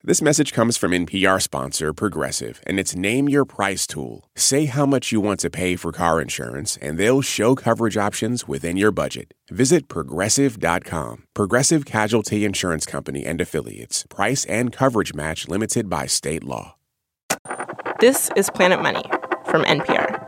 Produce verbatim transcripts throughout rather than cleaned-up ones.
This message comes from N P R sponsor Progressive, and it's Name Your Price tool. Say how much you want to pay for car insurance, and they'll show coverage options within your budget. Visit Progressive dot com. Progressive Casualty Insurance Company and Affiliates. Price and coverage match limited by state law. This is Planet Money from N P R.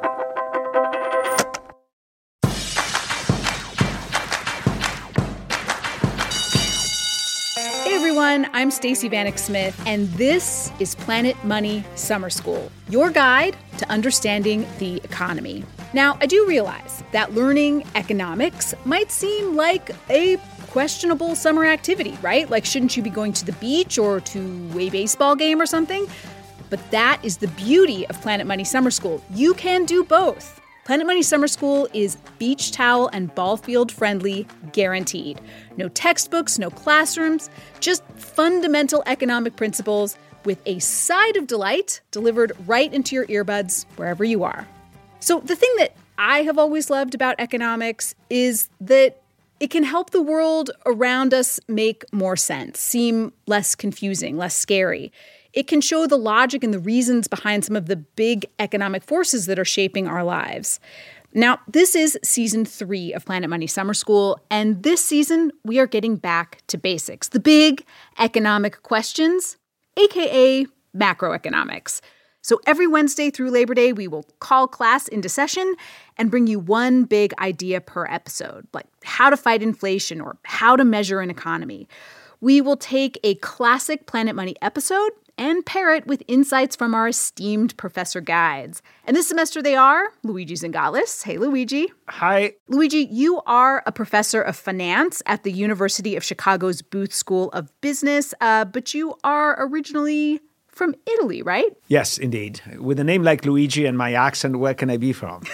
Everyone, I'm Stacey Vanek Smith, and this is Planet Money Summer School, your guide to understanding the economy. Now, I do realize that learning economics might seem like a questionable summer activity, right? Like, shouldn't you be going to the beach or to a baseball game or something? But that is the beauty of Planet Money Summer School. You can do both. Planet Money Summer School is beach towel and ball field friendly, guaranteed. No textbooks, no classrooms, just fundamental economic principles with a side of delight delivered right into your earbuds wherever you are. So the thing that I have always loved about economics is that it can help the world around us make more sense, seem less confusing, less scary. It can show the logic and the reasons behind some of the big economic forces that are shaping our lives. Now, this is season three of Planet Money Summer School, and this season we are getting back to basics, the big economic questions, aka macroeconomics. So every Wednesday through Labor Day, we will call class into session and bring you one big idea per episode, like how to fight inflation or how to measure an economy. We will take a classic Planet Money episode and pair it with insights from our esteemed professor guides. And this semester they are Luigi Zingales. Hey, Luigi. Hi. Luigi, you are a professor of finance at the University of Chicago's Booth School of Business, uh, but you are originally from Italy, right? Yes, indeed. With a name like Luigi and my accent, where can I be from?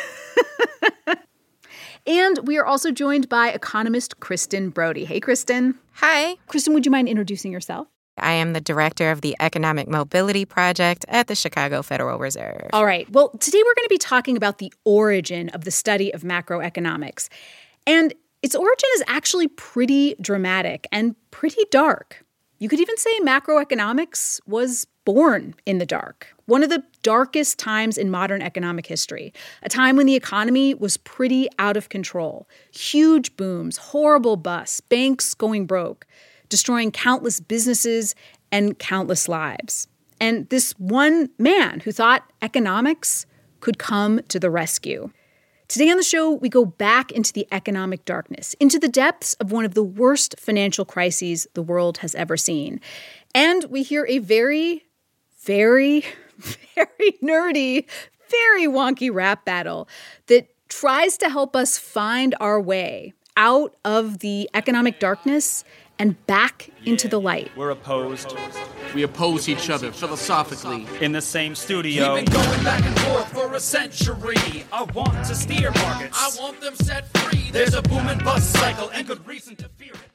And we are also joined by economist Kristen Brody. Hey, Kristen. Hi. Kristen, would you mind introducing yourself? I am the director of the Economic Mobility Project at the Chicago Federal Reserve. All right. Well, today we're going to be talking about the origin of the study of macroeconomics. And its origin is actually pretty dramatic and pretty dark. You could even say macroeconomics was born in the dark. One of the darkest times in modern economic history, a time when the economy was pretty out of control. Huge booms, horrible busts, banks going broke, destroying countless businesses and countless lives. And this one man who thought economics could come to the rescue. Today on the show, we go back into the economic darkness, into the depths of one of the worst financial crises the world has ever seen. And we hear a very, very, very nerdy, very wonky rap battle that tries to help us find our way out of the economic darkness and back into the light. We're opposed. We oppose each other philosophically. In the same studio. We've been going back and forth for a century. I want to steer markets. I want them set free. There's a boom and bust cycle and good reason to fear it.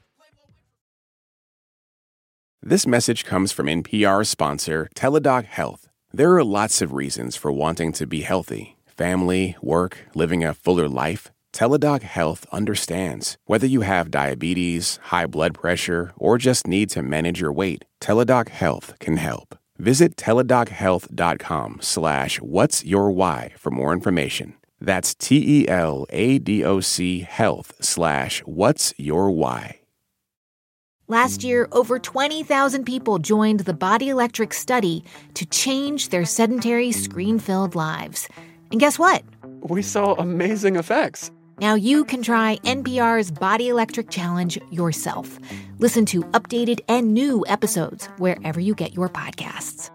This message comes from N P R sponsor Teladoc Health. There are lots of reasons for wanting to be healthy. Family, work, living a fuller life. Teladoc Health understands. Whether you have diabetes, high blood pressure, or just need to manage your weight, Teladoc Health can help. Visit teladochealth.com slash what's your why for more information. That's T-E-L-A-D-O-C health slash what's your why. Last year, over twenty thousand people joined the Body Electric study to change their sedentary, screen-filled lives. And guess what? We saw amazing effects. Now you can try N P R's Body Electric Challenge yourself. Listen to updated and new episodes wherever you get your podcasts.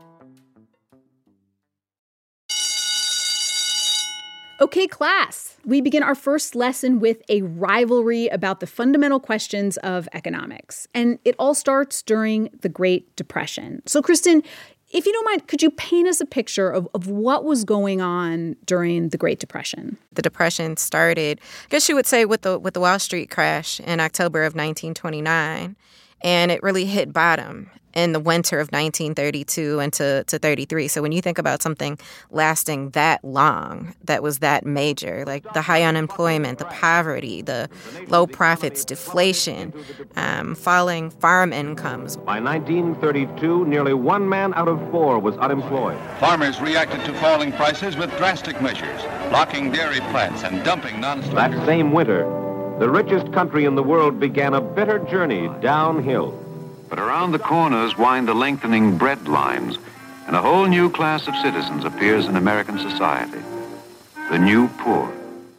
Okay, class. We begin our first lesson with a rivalry about the fundamental questions of economics. And it all starts during the Great Depression. So, Kristen, if you don't mind, could you paint us a picture of, of what was going on during the Great Depression? The Depression started, I guess you would say, with the with the Wall Street crash in October of nineteen twenty-nine. and it really hit bottom in the winter of nineteen thirty-two and to, to thirty-three. So when you think about something lasting that long, that was that major, like the high unemployment, the poverty, the low profits, deflation, um, falling farm incomes. By nineteen thirty-two, nearly one man out of four was unemployed. Farmers reacted to falling prices with drastic measures, blocking dairy plants and dumping non-starters. That same winter, the richest country in the world began a bitter journey downhill. But around the corners wind the lengthening bread lines, and a whole new class of citizens appears in American society, the new poor.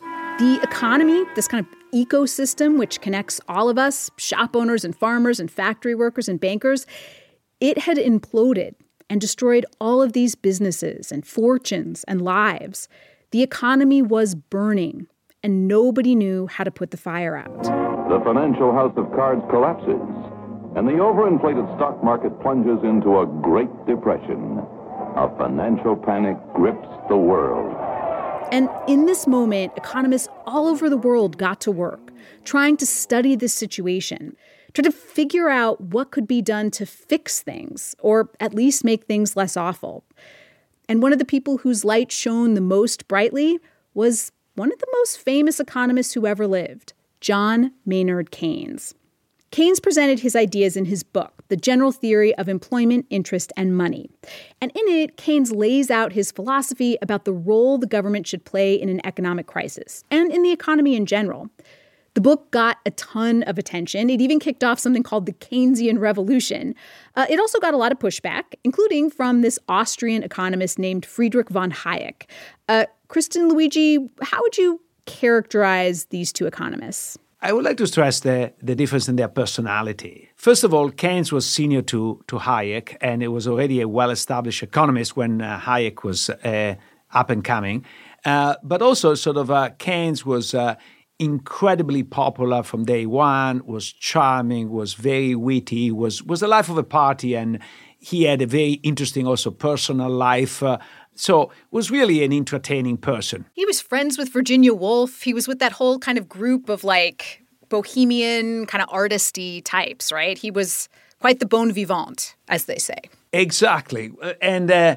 The economy, this kind of ecosystem which connects all of us, shop owners and farmers and factory workers and bankers, it had imploded and destroyed all of these businesses and fortunes and lives. The economy was burning, and nobody knew how to put the fire out. The financial house of cards collapses, and the overinflated stock market plunges into a Great Depression. A financial panic grips the world. And in this moment, economists all over the world got to work, trying to study this situation, try to figure out what could be done to fix things, or at least make things less awful. And one of the people whose light shone the most brightly was one of the most famous economists who ever lived, John Maynard Keynes. Keynes presented his ideas in his book, The General Theory of Employment, Interest, and Money. And in it, Keynes lays out his philosophy about the role the government should play in an economic crisis, and in the economy in general. The book got a ton of attention. It even kicked off something called the Keynesian Revolution. Uh, it also got a lot of pushback, including from this Austrian economist named Friedrich von Hayek. Uh, Kristen, Luigi, how would you characterize these two economists? I would like to stress the, the difference in their personality. First of all, Keynes was senior to, to Hayek, and it was already a well-established economist when uh, Hayek was uh, up and coming. Uh, but also, sort of, uh, Keynes was uh, incredibly popular from day one, was charming, was very witty, was, was the life of a party, and he had a very interesting also personal life. Uh, So was really an entertaining person. He was friends with Virginia Woolf. He was with that whole kind of group of like bohemian kind of artisty types, right? He was quite the bon vivant, as they say. Exactly. And uh,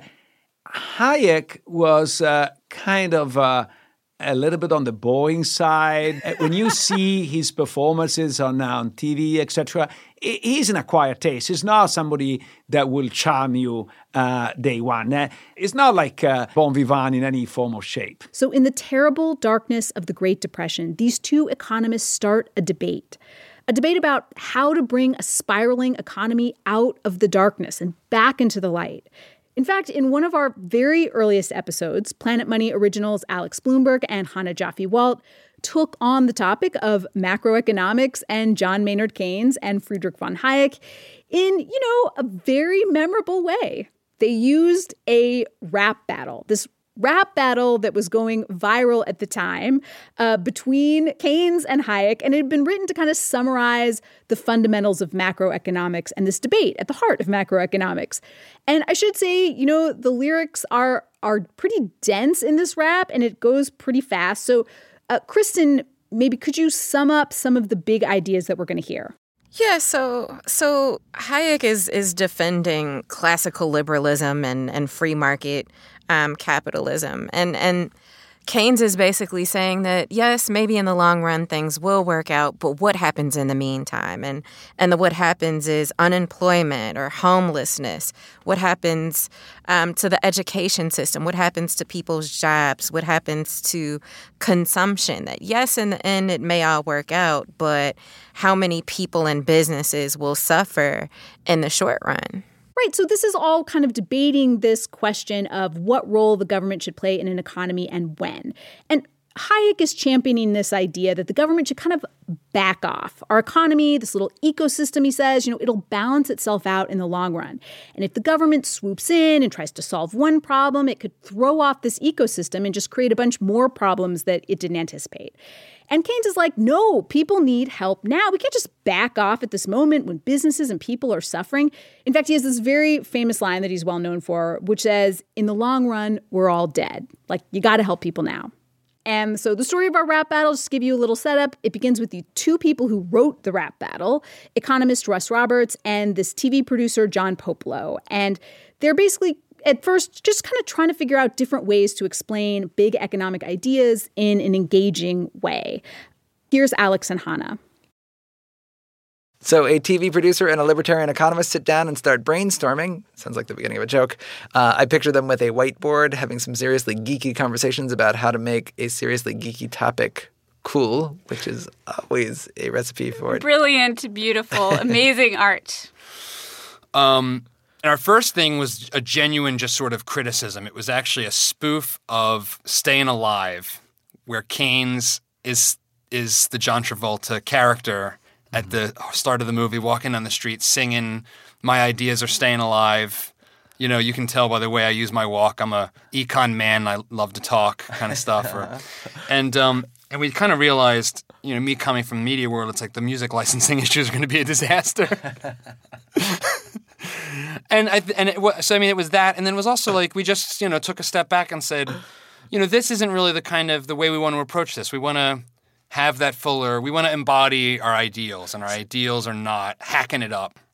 Hayek was uh, kind of uh, a little bit on the boring side. When you see his performances on, on T V, et cetera, he's an acquired taste. He's not somebody that will charm you uh, day one. Uh, it's not like uh, bon vivant in any form or shape. So in the terrible darkness of the Great Depression, these two economists start a debate. A debate about how to bring a spiraling economy out of the darkness and back into the light. In fact, in one of our very earliest episodes, Planet Money originals Alex Bloomberg and Hannah Jaffe-Walt took on the topic of macroeconomics and John Maynard Keynes and Friedrich von Hayek in, you know, a very memorable way. They used a rap battle, this rap battle that was going viral at the time uh, between Keynes and Hayek, and it had been written to kind of summarize the fundamentals of macroeconomics and this debate at the heart of macroeconomics. And I should say, you know, the lyrics are are pretty dense in this rap, and it goes pretty fast. So, uh, Kristen, maybe could you sum up some of the big ideas that we're going to hear? Yeah, so so Hayek is is defending classical liberalism and, and free market um, capitalism. And and Keynes is basically saying that, yes, maybe in the long run things will work out, but what happens in the meantime? And and the what happens is unemployment or homelessness. What happens um, to the education system? What happens to people's jobs? What happens to consumption? That, yes, in the end it may all work out, but how many people and businesses will suffer in the short run? Right. So this is all kind of debating this question of what role the government should play in an economy and when. And Hayek is championing this idea that the government should kind of back off. Our economy, this little ecosystem, he says, you know, it'll balance itself out in the long run. And if the government swoops in and tries to solve one problem, it could throw off this ecosystem and just create a bunch more problems that it didn't anticipate. And Keynes is like, no, people need help now. We can't just back off at this moment when businesses and people are suffering. In fact, he has this very famous line that he's well known for, which says, in the long run, we're all dead. Like, you got to help people now. And so the story of our rap battle, just to give you a little setup, it begins with the two people who wrote the rap battle, economist Russ Roberts and this T V producer John Popolo. And they're basically, at first, just kind of trying to figure out different ways to explain big economic ideas in an engaging way. Here's Alex and Hannah. So a T V producer and a libertarian economist sit down and start brainstorming. Sounds like the beginning of a joke. Uh, I picture them with a whiteboard having some seriously geeky conversations about how to make a seriously geeky topic cool, which is always a recipe for it. Brilliant, beautiful, amazing art. Um, and our first thing was a genuine just sort of criticism. It was actually a spoof of Staying Alive, where Keynes is is the John Travolta character at the start of the movie, walking down the street singing, "My ideas are staying alive." You know, you can tell by the way I use my walk. I'm a econ man. I love to talk kind of stuff. Or, and um, and we kind of realized, you know, me coming from the media world, it's like the music licensing issues are going to be a disaster. and I and it, so, I mean, it was that. And then it was also like we just, you know, took a step back and said, you know, this isn't really the kind of the way we want to approach this. We want to have that fuller, we want to embody our ideals, and our ideals are not hacking it up.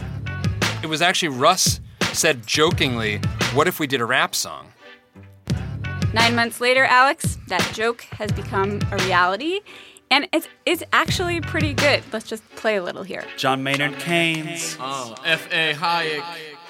It was actually Russ said jokingly, what if we did a rap song? Nine months later, Alex, that joke has become a reality, and it's, it's actually pretty good. Let's just play a little here. John Maynard Keynes. Oh, F A Hayek.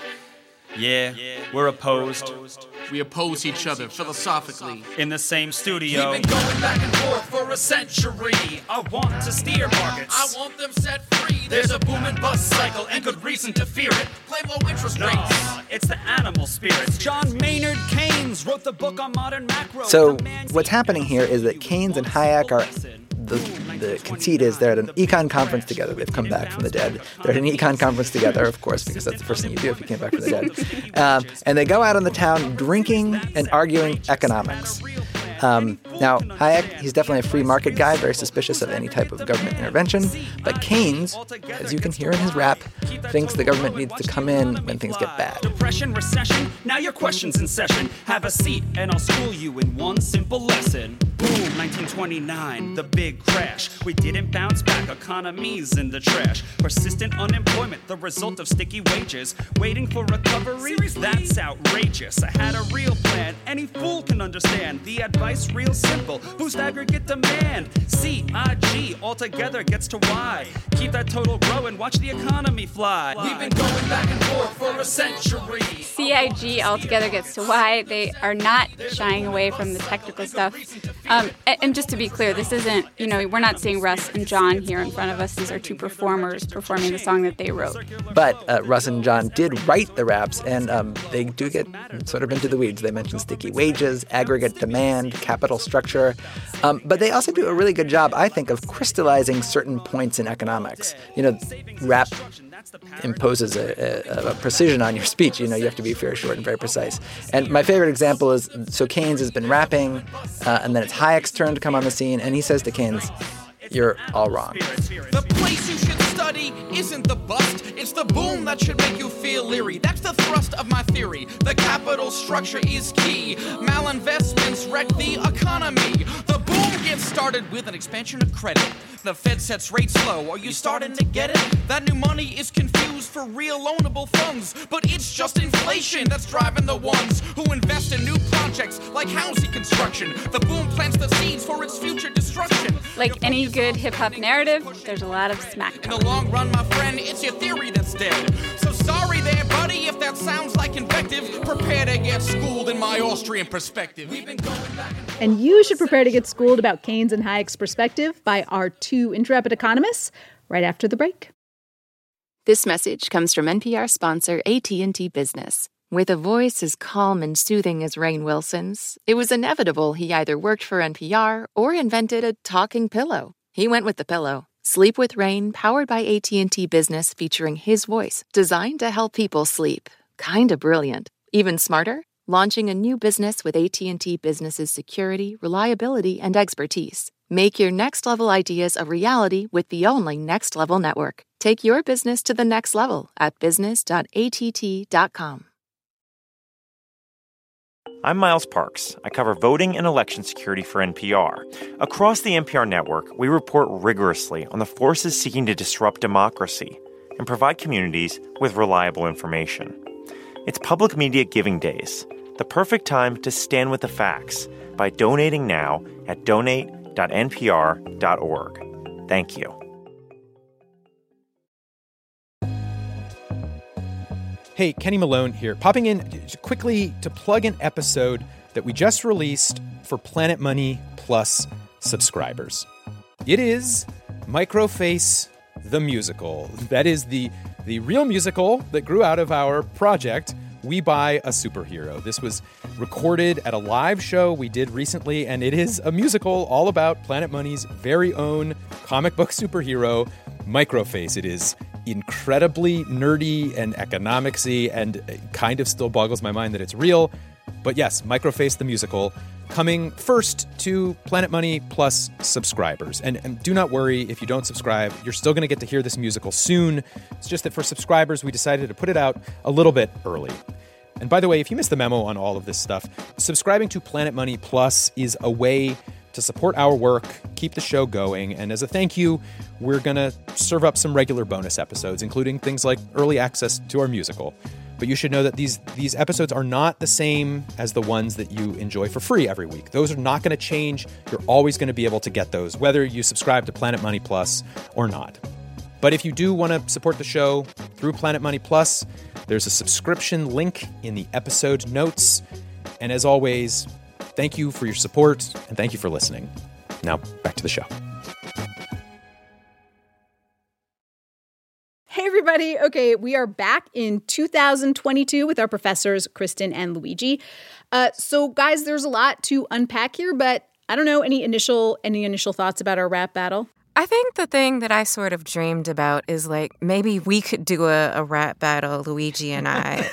Yeah, we're opposed. We oppose each other philosophically. In the same studio. We've been going back and forth for a century. I want to steer markets. I want them set free. There's a boom and bust cycle and good reason to fear it. Play low interest no, rates. It's the animal spirits. John Maynard Keynes wrote the book on modern macro. So what's happening here is that Keynes and Hayek are... The, the conceit is they're at an econ conference together. They've come back from the dead. They're at an econ conference together, of course, because that's the first thing you do if you came back from the dead. Um, and they go out on the town drinking and arguing economics. Um, now, Hayek, he's definitely a free market guy, very suspicious of any type of government intervention. But Keynes, as you can hear in his rap, thinks the government needs to come in when things get bad. Depression, recession, now your question's in session. Have a seat and I'll school you in one simple lesson. Boom, nineteen twenty-nine, the big crash. We didn't bounce back, economy's in the trash. Persistent unemployment, the result of sticky wages. Waiting for recovery, that's outrageous. I had a real plan, any fool can understand. The advice real simple, boost aggregate demand. C I G altogether gets to Y. Keep that total growing, watch the economy fly. We've been going back and forth for a century. C I G altogether gets to Y. They are not shying away from the technical stuff. Um, and just to be clear, this isn't, you know, we're not seeing Russ and John here in front of us. These are two performers performing the song that they wrote. But uh, Russ and John did write the raps, and um, they do get sort of into the weeds. They mention sticky wages, aggregate demand, capital structure. Um, but they also do a really good job, I think, of crystallizing certain points in economics. You know, rap imposes a, a, a precision on your speech. You know, you have to be very short and very precise. And my favorite example is, so Keynes has been rapping, uh, and then it's Hayek's turn to come on the scene, and he says to Keynes, "You're all wrong." The place you should study isn't the bust, it's the boom that should make you feel leery. That's the thrust of my theory. The capital structure is key. Malinvestments wreck the economy. The boom gets started with an expansion of credit. The Fed sets rates low. Are you starting to get it? That new money is confused for real loanable funds, but it's just inflation that's driving the ones who invest in new projects like housing construction. The boom plants the seeds for its future destruction. Like any good hip-hop narrative, there's a lot of smack talk. In the long run, my friend, it's your theory that's dead. So sorry there, buddy, if that sounds like invective. Prepare to get schooled in my Austrian perspective. We've been going back and forth. And you should prepare to get schooled about Keynes and Hayek's perspective by our two intrepid economists right after the break. This message comes from N P R sponsor A T and T Business. With a voice as calm and soothing as Rainn Wilson's, it was inevitable he either worked for N P R or invented a talking pillow. He went with the pillow. Sleep with Rainn, powered by A T and T Business, featuring his voice, designed to help people sleep. Kinda brilliant. Even smarter? Launching a new business with A T and T Business's security, reliability, and expertise. Make your next-level ideas a reality with the only Next Level network. Take your business to the next level at business dot a t t dot com. I'm Miles Parks. I cover voting and election security for N P R. Across the N P R network, we report rigorously on the forces seeking to disrupt democracy and provide communities with reliable information. It's Public Media Giving Days, the perfect time to stand with the facts by donating now at donate dot n p r dot org. Thank you. Hey, Kenny Malone here, popping in quickly to plug an episode that we just released for Planet Money Plus subscribers. It is Microface the Musical. That is the, the real musical that grew out of our project, We Buy a Superhero. This was recorded at a live show we did recently, and it is a musical all about Planet Money's very own comic book superhero, Microface. It is incredibly nerdy and economicsy, and it kind of still boggles my mind that it's real. But yes, Microface the Musical, coming first to Planet Money Plus subscribers. And, and do not worry if you don't subscribe, you're still going to get to hear this musical soon. It's just that for subscribers, we decided to put it out a little bit early. And by the way, if you missed the memo on all of this stuff, subscribing to Planet Money Plus is a way to support our work, keep the show going, and as a thank you, we're going to serve up some regular bonus episodes, including things like early access to our musical. But you should know that these these episodes are not the same as the ones that you enjoy for free every week. Those are not going to change. You're always going to be able to get those, whether you subscribe to Planet Money Plus or not. But if you do want to support the show through Planet Money Plus, there's a subscription link in the episode notes. And as always, thank you for your support, and thank you for listening. Now, back to the show. Hey, everybody. Okay, we are back in two thousand twenty-two with our professors, Kristen and Luigi. Uh, so, guys, there's a lot to unpack here, but I don't know, any initial any initial thoughts about our rap battle? I think the thing that I sort of dreamed about is, like, maybe we could do a, a rap battle, Luigi and I.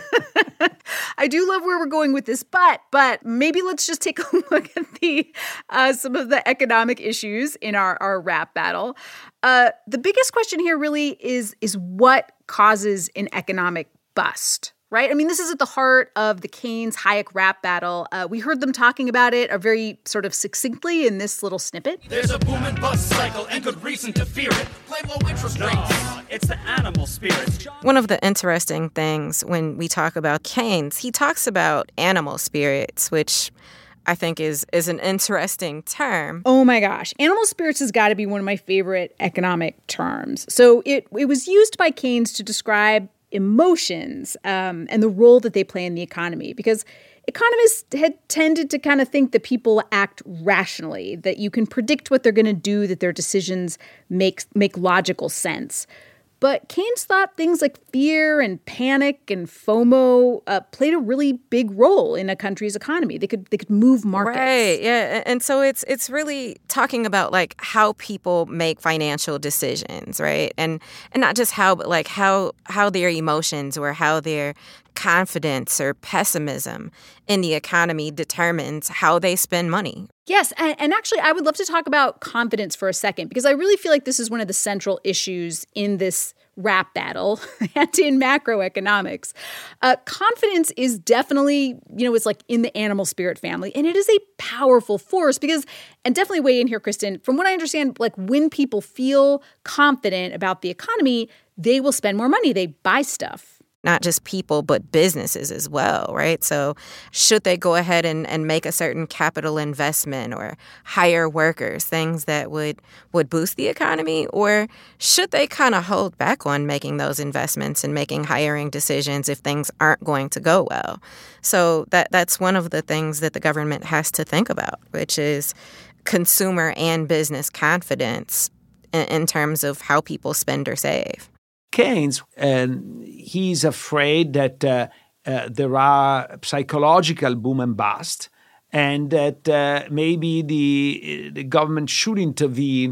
I do love where we're going with this, but but maybe let's just take a look at the uh, some of the economic issues in our, our rap battle. Uh, the biggest question here really is is what causes an economic bust, right? I mean, this is at the heart of the Keynes-Hayek rap battle. Uh, we heard them talking about it uh, very sort of succinctly in this little snippet. There's a boom and bust cycle and good reason to fear it. Blame low interest rates. No, it's the animal spirits. One of the interesting things when we talk about Keynes, he talks about animal spirits, which I think is is an interesting term. Oh my gosh. Animal spirits has got to be one of my favorite economic terms. So it it was used by Keynes to describe emotions um, and the role that they play in the economy, because economists had tended to kind of think that people act rationally, that you can predict what they're going to do, that their decisions make make logical sense. But Keynes thought things like fear and panic and FOMO uh, played a really big role in a country's economy. They could they could move markets. Right, yeah. And so it's it's really talking about like how people make financial decisions, right? And and not just how, but like how how their emotions or how their confidence or pessimism in the economy determines how they spend money. Yes, and, and actually, I would love to talk about confidence for a second, because I really feel like this is one of the central issues in this rap battle and in macroeconomics. Uh, confidence is definitely, you know, it's like in the animal spirit family, and it is a powerful force because, and definitely weigh in here, Kristen, from what I understand, like when people feel confident about the economy, they will spend more money, they buy stuff. Not just people, but businesses as well, right? So should they go ahead and, and make a certain capital investment or hire workers, things that would, would boost the economy? Or should they kind of hold back on making those investments and making hiring decisions if things aren't going to go well? So that that's one of the things that the government has to think about, which is consumer and business confidence in, in terms of how people spend or save. Keynes, uh, he's afraid that uh, uh, there are psychological boom and bust, and that uh, maybe the the government should intervene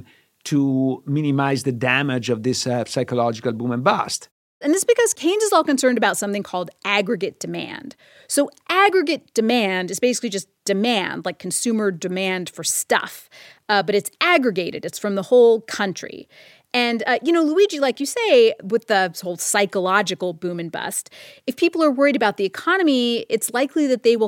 to minimize the damage of this uh, psychological boom and bust. And this is because Keynes is all concerned about something called aggregate demand. So aggregate demand is basically just demand, like consumer demand for stuff, uh, but it's aggregated. It's from the whole country. And, uh, you know, Luigi, like you say, with the whole psychological boom and bust, if people are worried about the economy, it's likely that they will kind of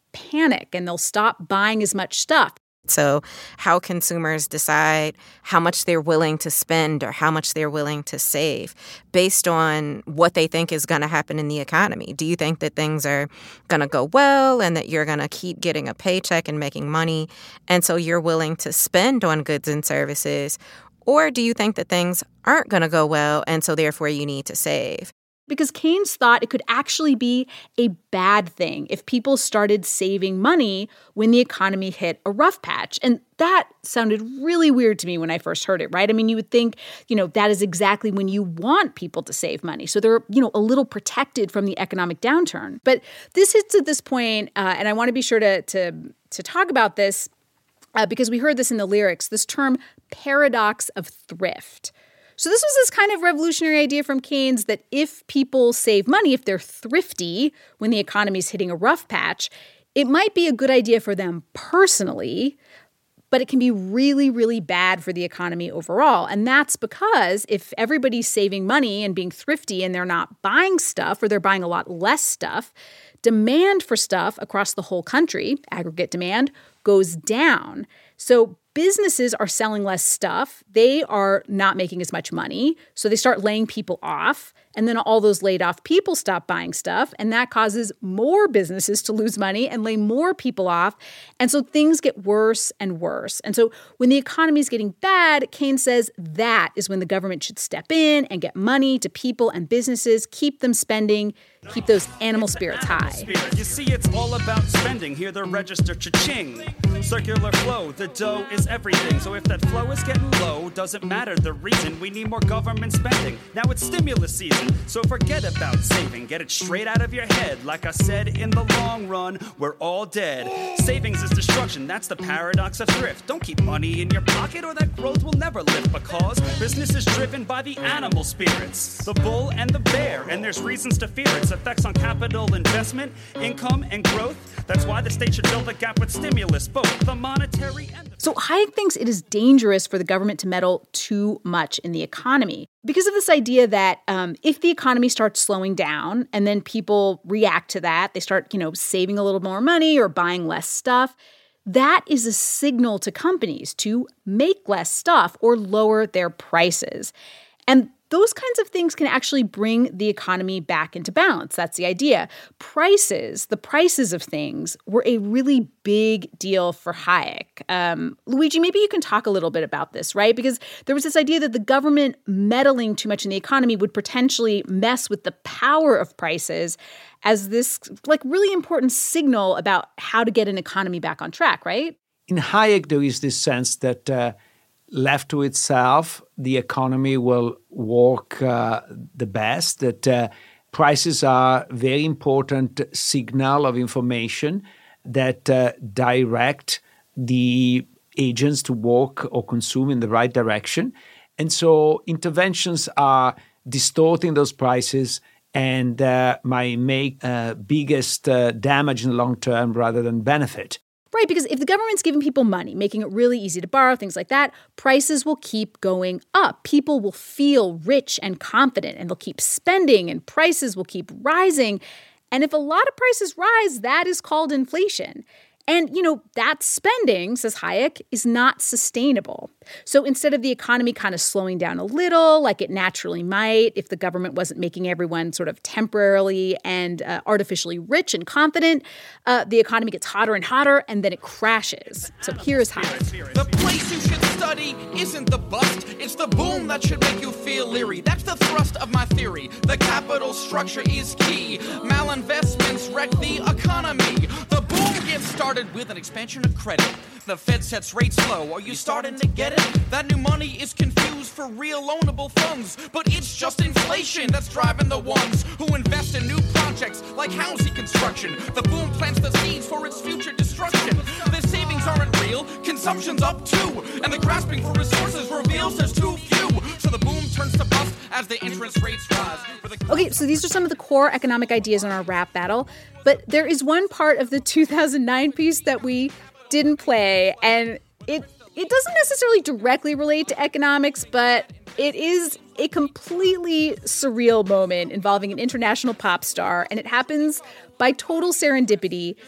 panic and they'll stop buying as much stuff. So how consumers decide how much they're willing to spend or how much they're willing to save based on what they think is going to happen in the economy. Do you think that things are going to go well and that you're going to keep getting a paycheck and making money, and so you're willing to spend on goods and services? Or do you think that things aren't going to go well and so therefore you need to save? Because Keynes thought it could actually be a bad thing if people started saving money when the economy hit a rough patch. And that sounded really weird to me when I first heard it, right? I mean, you would think, you know, that is exactly when you want people to save money. So they're, you know, a little protected from the economic downturn. But this hits at this point, uh, and I want to be sure to, to, to talk about this uh, because we heard this in the lyrics, this term paradox of thrift. So this was this kind of revolutionary idea from Keynes that if people save money, if they're thrifty when the economy's hitting a rough patch, it might be a good idea for them personally, but it can be really, really bad for the economy overall. And that's because if everybody's saving money and being thrifty and they're not buying stuff or they're buying a lot less stuff, demand for stuff across the whole country, aggregate demand, goes down. So businesses are selling less stuff. They are not making as much money. So they start laying people off. And then all those laid off people stop buying stuff. And that causes more businesses to lose money and lay more people off. And so things get worse and worse. And so when the economy is getting bad, Keynes says that is when the government should step in and get money to people and businesses, keep them spending, keep those animal spirits high. You see, it's all about spending. Hear the register cha-ching. Circular flow, the dough is everything. So if that flow is getting low, doesn't matter the reason. We need more government spending. Now it's stimulus season. So forget about saving, get it straight out of your head. Like I said, in the long run, we're all dead. Savings is destruction, that's the paradox of thrift. Don't keep money in your pocket or that growth will never lift, because business is driven by the animal spirits, the bull and the bear, and there's reasons to fear its effects on capital investment, income, and growth. That's why the state should fill the gap with stimulus, both the monetary and the... So Hayek thinks it is dangerous for the government to meddle too much in the economy because of this idea that um, if the economy starts slowing down and then people react to that, they start, you know, saving a little more money or buying less stuff, that is a signal to companies to make less stuff or lower their prices. And those kinds of things can actually bring the economy back into balance. That's the idea. Prices, the prices of things, were a really big deal for Hayek. Um, Luigi, maybe you can talk a little bit about this, right? Because there was this idea that the government meddling too much in the economy would potentially mess with the power of prices as this, like, really important signal about how to get an economy back on track, right? In Hayek, there is this sense that uh, left to itself, the economy will work uh, the best, that uh, prices are a very important signal of information that uh, direct the agents to work or consume in the right direction. And so interventions are distorting those prices and uh, might make uh, biggest uh, damage in the long term rather than benefit. Right, because if the government's giving people money, making it really easy to borrow, things like that, prices will keep going up. People will feel rich and confident, and they'll keep spending, and prices will keep rising. And if a lot of prices rise, that is called inflation. And, you know, that spending, says Hayek, is not sustainable. So instead of the economy kind of slowing down a little, like it naturally might if the government wasn't making everyone sort of temporarily and uh, artificially rich and confident, uh, the economy gets hotter and hotter, and then it crashes. So here's Hayek. The place you should study isn't the bust, it's the boom that should make you feel leery. That's the thrust of my theory. The capital structure is key. Malinvestments wreck the economy. The boom gets started with an expansion of credit. The Fed sets rates low. Are you starting to get it? That new money is confused for real loanable funds. But it's just inflation that's driving the ones who invest in new projects like housing construction. The boom plants the seeds for its future destruction. The savings aren't real, consumption's up too. And the grasping for resources reveals there's too few. So the boom turns to bust as the interest rates rise. Okay, so these are some of the core economic ideas in our rap battle. But there is one part of the two thousand nine piece that we didn't play, and it it doesn't necessarily directly relate to economics, but it is a completely surreal moment involving an international pop star, and it happens by total serendipity.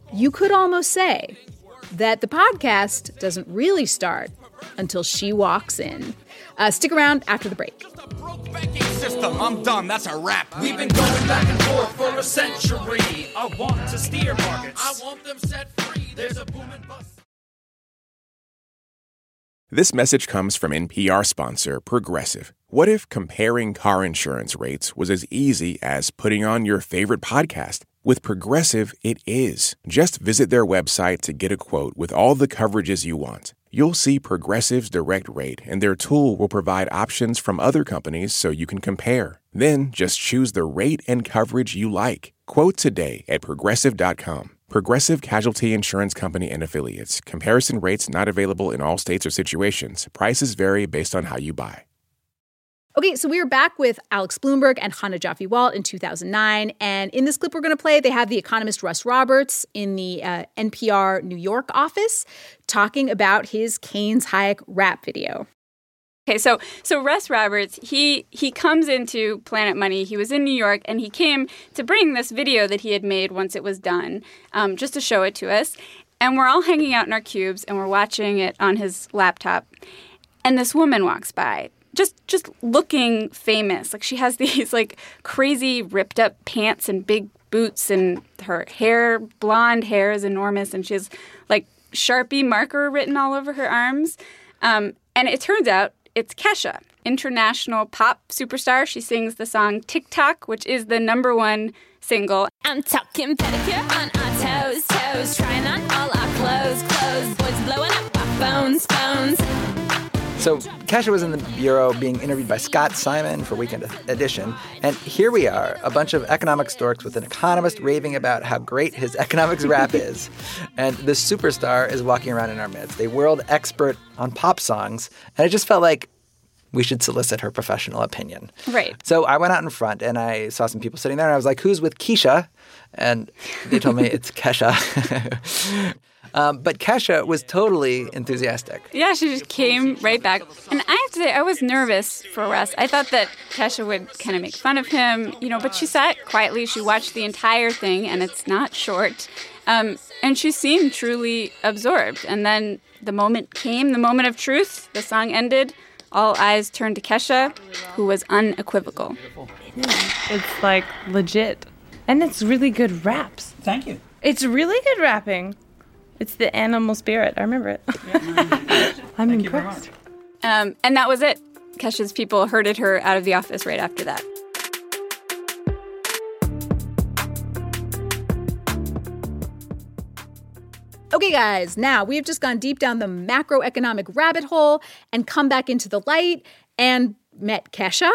you could almost say that the podcast doesn't really start until she walks in. Uh, stick around after the break. System, I'm done. That's a wrap. We've been going back and forth for a century. I want to steer markets. I want them set free. There's a boom and bust. This message comes from N P R sponsor Progressive. What if comparing car insurance rates was as easy as putting on your favorite podcast? With Progressive, it is. Just visit their website to get a quote with all the coverages you want. You'll see Progressive's direct rate, and their tool will provide options from other companies so you can compare. Then just choose the rate and coverage you like. Quote today at progressive dot com. Progressive Casualty Insurance Company and Affiliates. Comparison rates not available in all states or situations. Prices vary based on how you buy. Okay, so we are back with Alex Blumberg and Hannah Jaffe-Walt in two thousand nine. And in this clip we're going to play, they have the economist Russ Roberts in the uh, N P R New York office talking about his Keynes-Hayek rap video. Okay, so so Russ Roberts, he he comes into Planet Money. He was in New York, and he came to bring this video that he had made once it was done, um, just to show it to us. And we're all hanging out in our cubes, and we're watching it on his laptop. And this woman walks by, just just looking famous. Like, she has these, like, crazy ripped-up pants and big boots, and her hair, blonde hair is enormous, and she has, like, Sharpie marker written all over her arms. Um, and it turns out it's Kesha, international pop superstar. She sings the song TikTok, which is the number one single. I'm talking pedicure on our toes, toes, trying on all our clothes, clothes, boys blowing up our phones, phones. So Kesha was in the Bureau being interviewed by Scott Simon for Weekend Edition. And here we are, a bunch of economic storks with an economist raving about how great his economics rap is. And this superstar is walking around in our midst, a world expert on pop songs. And it just felt like we should solicit her professional opinion. Right. So I went out in front and I saw some people sitting there and I was like, who's with Keisha? And they told me it's Kesha. Um, but Kesha was totally enthusiastic. Yeah, she just came right back. And I have to say, I was nervous for Russ. I thought that Kesha would kind of make fun of him, you know, but she sat quietly. She watched the entire thing, and it's not short. Um, and she seemed truly absorbed. And then the moment came, the moment of truth. The song ended. All eyes turned to Kesha, who was unequivocal. It's like legit. And it's really good raps. Thank you. It's really good rapping. It's the animal spirit. I remember it. I'm Thank impressed. Um, and that was it. Kesha's people herded her out of the office right after that. Okay, guys, now we have just gone deep down the macroeconomic rabbit hole and come back into the light and met Kesha.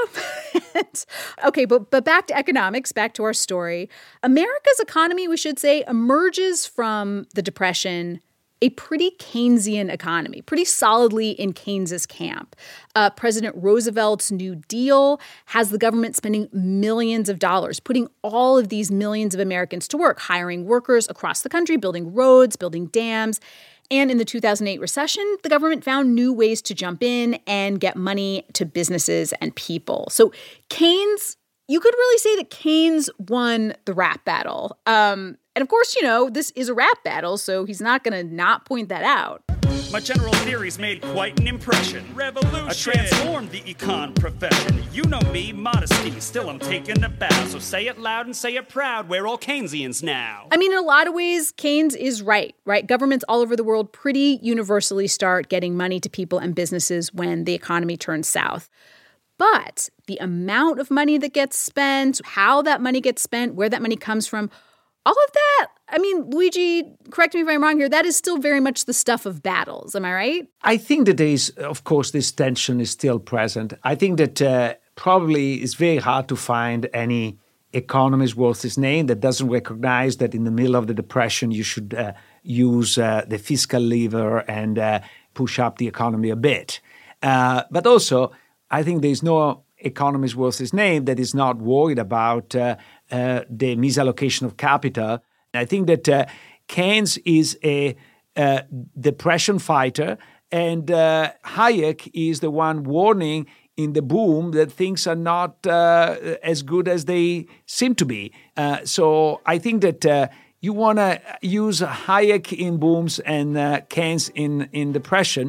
Okay, but but back to economics, back to our story. America's economy, we should say, emerges from the Depression a pretty Keynesian economy, pretty solidly in Keynes's camp. Uh, President Roosevelt's New Deal has the government spending millions of dollars, putting all of these millions of Americans to work, hiring workers across the country, building roads, building dams. And in the two thousand eight recession, the government found new ways to jump in and get money to businesses and people. So Keynes, you could really say that Keynes won the rap battle. Um, and of course, you know, this is a rap battle, so he's not going to not point that out. My general theories made quite an impression. Revolution. I transformed the econ profession. You know me, modesty. Still, I'm taking a bow. So say it loud and say it proud. We're all Keynesians now. I mean, in a lot of ways, Keynes is right, right? Governments all over the world pretty universally start getting money to people and businesses when the economy turns south. But the amount of money that gets spent, how that money gets spent, where that money comes from, all of that, I mean, Luigi, correct me if I'm wrong here, that is still very much the stuff of battles. Am I right? I think that there is, of course, this tension is still present. I think that uh, probably it's very hard to find any economist worth his name that doesn't recognize that in the middle of the Depression you should uh, use uh, the fiscal lever and uh, push up the economy a bit. Uh, but also, I think there's no economist worth his name that is not worried about uh, uh, the misallocation of capital. I think that uh, Keynes is a uh, depression fighter, and uh, Hayek is the one warning in the boom that things are not uh, as good as they seem to be. Uh, so I think that uh, You want to use Hayek in booms and uh, Keynes in, in depression.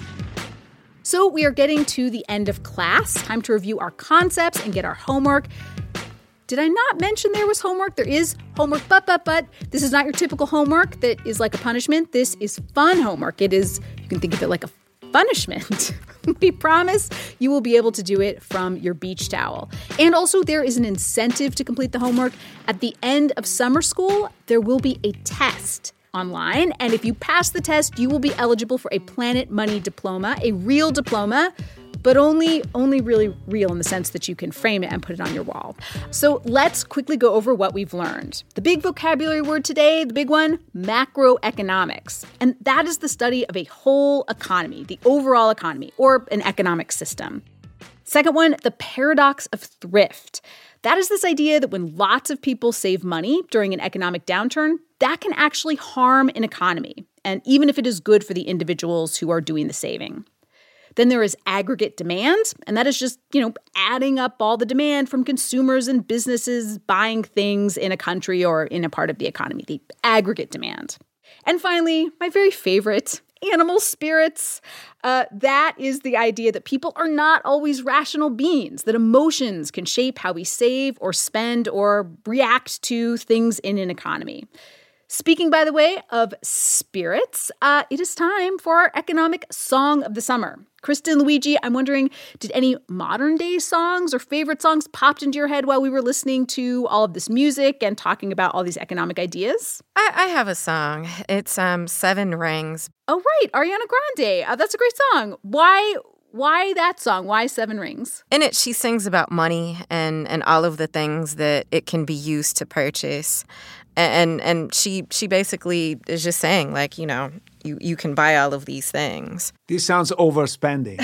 So we are getting to the end of class. Time to review our concepts and get our homework. Did I not mention there was homework? There is homework, but, but, but, this is not your typical homework that is like a punishment. This is fun homework. It is, you can think of it like a punishment. We promise you will be able to do it from your beach towel. And also, there is an incentive to complete the homework. At the end of summer school, there will be a test online. And if you pass the test, you will be eligible for a Planet Money diploma, a real diploma, but only, only really real in the sense that you can frame it and put it on your wall. So let's quickly go over what we've learned. The big vocabulary word today, the big one, macroeconomics. And that is the study of a whole economy, the overall economy, or an economic system. Second one, the paradox of thrift. That is this idea that when lots of people save money during an economic downturn, that can actually harm an economy, and even if it is good for the individuals who are doing the saving. Then there is aggregate demand, and that is just, you know, adding up all the demand from consumers and businesses buying things in a country or in a part of the economy, the aggregate demand. And finally, my very favorite, animal spirits. Uh, that is the idea that people are not always rational beings, that emotions can shape how we save or spend or react to things in an economy. Speaking, by the way, of spirits, uh, it is time for our economic song of the summer. Kristen, Luigi, I'm wondering, did any modern-day songs or favorite songs popped into your head while we were listening to all of this music and talking about all these economic ideas? I, I have a song. It's um, Seven Rings. Oh, right. Ariana Grande. Uh, that's a great song. Why... Why that song? Why Seven Rings? In it, she sings about money and, and all of the things that it can be used to purchase. And and she she basically is just saying, like, you know, you, you can buy all of these things. This sounds overspending.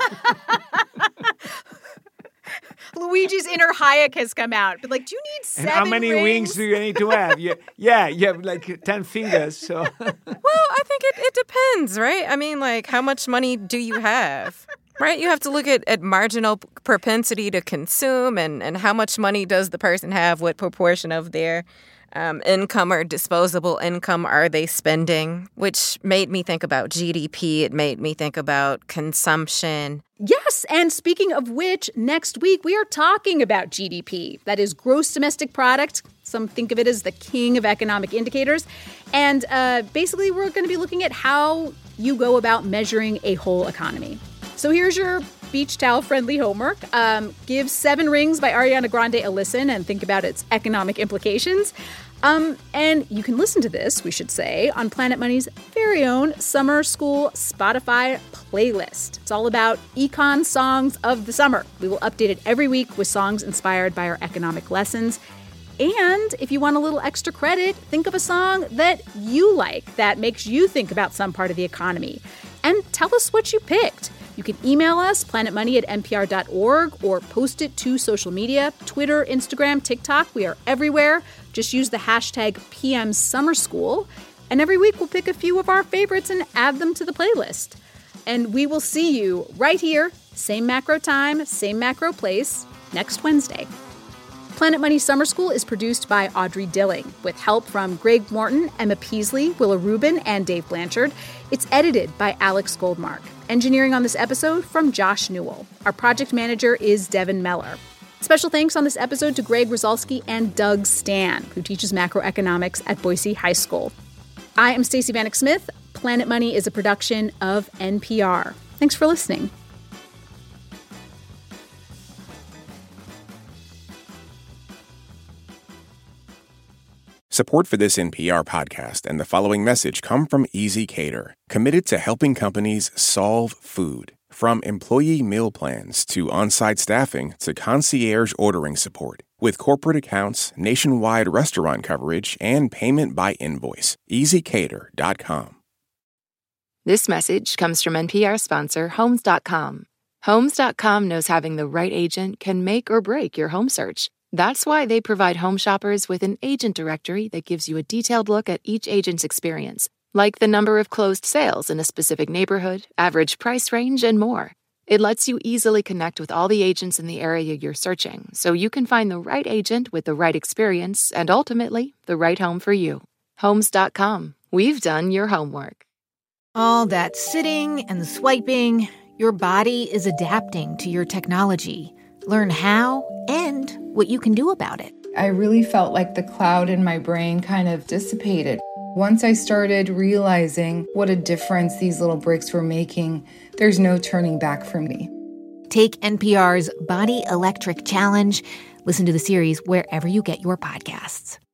Luigi's inner Hayek has come out. But, like, do you need seven and how many rings? rings do you need to have? yeah, yeah, you have like ten fingers. So. Well, I think it, it depends, right? I mean, like, how much money do you have? Right? You have to look at, at marginal propensity to consume and, and how much money does the person have, what proportion of their um, income or disposable income are they spending, which made me think about G D P. It made me think about consumption. Yes, and speaking of which, next week we are talking about G D P. That is gross domestic product. Some think of it as the king of economic indicators. And uh, basically, we're going to be looking at how you go about measuring a whole economy. So here's your beach towel-friendly homework. Um, give Seven Rings by Ariana Grande a listen and think about its economic implications. Um, and you can listen to this, we should say, on Planet Money's very own Summer School Spotify playlist. It's all about econ songs of the summer. We will update it every week with songs inspired by our economic lessons. And if you want a little extra credit, think of a song that you like that makes you think about some part of the economy. And tell us what you picked. You can email us, planetmoney at n p r dot org, or post it to social media, Twitter, Instagram, TikTok. We are everywhere. Just use the hashtag P M Summer School. And every week we'll pick a few of our favorites and add them to the playlist. And we will see you right here, same macro time, same macro place, next Wednesday. Planet Money Summer School is produced by Audrey Dilling, with help from Greg Morton, Emma Peasley, Willa Rubin, and Dave Blanchard. It's edited by Alex Goldmark. Engineering on this episode from Josh Newell. Our project manager is Devin Meller. Special thanks on this episode to Greg Rosalsky and Doug Stan, who teaches macroeconomics at Boise High School. I am Stacey Vanek Smith. Planet Money is a production of N P R. Thanks for listening. Support for this N P R podcast and the following message come from Easy Cater, committed to helping companies solve food. From employee meal plans to on-site staffing to concierge ordering support. With corporate accounts, nationwide restaurant coverage, and payment by invoice. easy cater dot com. This message comes from N P R sponsor Homes dot com. Homes dot com knows having the right agent can make or break your home search. That's why they provide home shoppers with an agent directory that gives you a detailed look at each agent's experience, like the number of closed sales in a specific neighborhood, average price range, and more. It lets you easily connect with all the agents in the area you're searching, so you can find the right agent with the right experience and ultimately the right home for you. Homes dot com. We've done your homework. All that sitting and the swiping, your body is adapting to your technology. Learn how and what you can do about it. I really felt like the cloud in my brain kind of dissipated. Once I started realizing what a difference these little breaks were making, there's no turning back for me. Take N P R's Body Electric Challenge. Listen to the series wherever you get your podcasts.